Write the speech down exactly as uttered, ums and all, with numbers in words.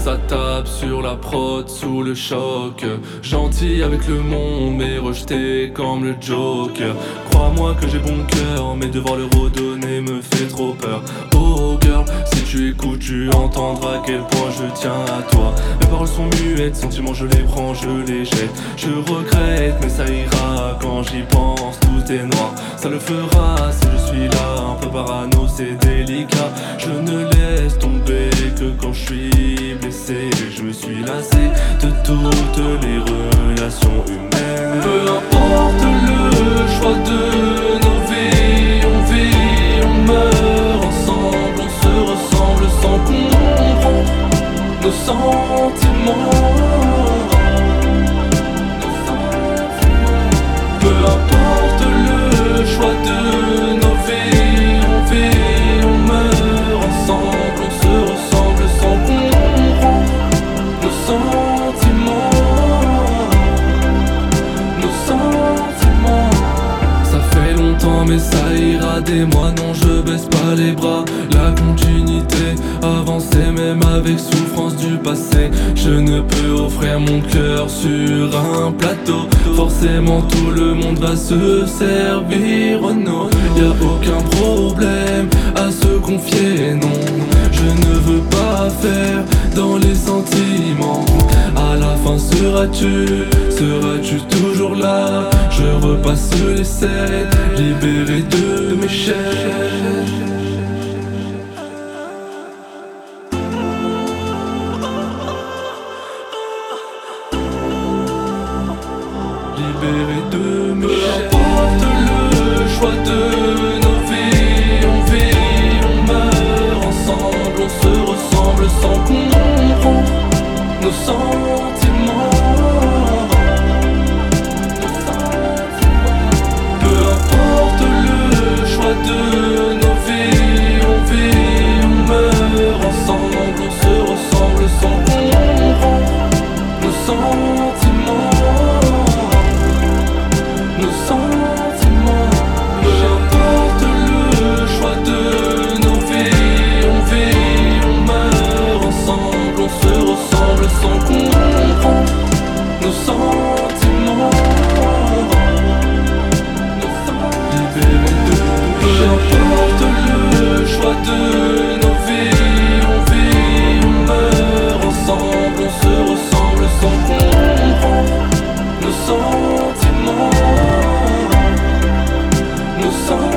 ça tape sur la prod sous le choc. Gentil avec le monde mais rejeté comme le Joker. Crois-moi que j'ai bon cœur mais devoir le redonner me fait trop peur. Oh girl, si tu écoutes tu entendras à quel point je tiens à toi. Mes paroles sont muettes, sentiments je les prends, je les jette. Je regrette mais ça ira, quand j'y pense tout est noir. Ça le fera si je suis là, un peu parano c'est délicat. Je ne laisse tomber que quand je suis blessé. Je me suis lassé de toutes les relations humaines. Peu importe le choix de nos vies, on vit, on meurt ensemble, on se ressemble sans comprendre nos sentiments. Peu importe le choix de nos vies, on vit, on meurt ensemble, on se ressemble sans comprendre nos sentiments. Nos sentiments. Ça fait longtemps mais ça ira des mois, non je baisse pas les bras. La continuité, avancer même avec souffrance du passé. Je ne peux offrir mon cœur sur un plateau. Forcément tout le monde va se servir, oh non. Y'a aucun problème à se confier, non. Je ne veux pas faire dans les sentiments. À la fin seras-tu, seras-tu toujours là? Je repasse les sept, libéré de mes chaînes. Libéré de mes chaînes. Peu importe le choix de nos vies, on vit, on meurt ensemble, on se ressemble sans comprendre nos sentiments. Peu importe le choix de nos vies, on vit, on meurt ensemble, on se ressemble sans comprendre nos sentiments. Nos sentiments. Peu importe le choix de nos vies, on vit, on meurt ensemble, on se ressemble sans comprendre nos sentiments. Nos sentiments. Libérés de Peu importe le choix de nos vies, on vit, on meurt ensemble, on se ressemble sans comprendre nos sentiments. Nos sentiments.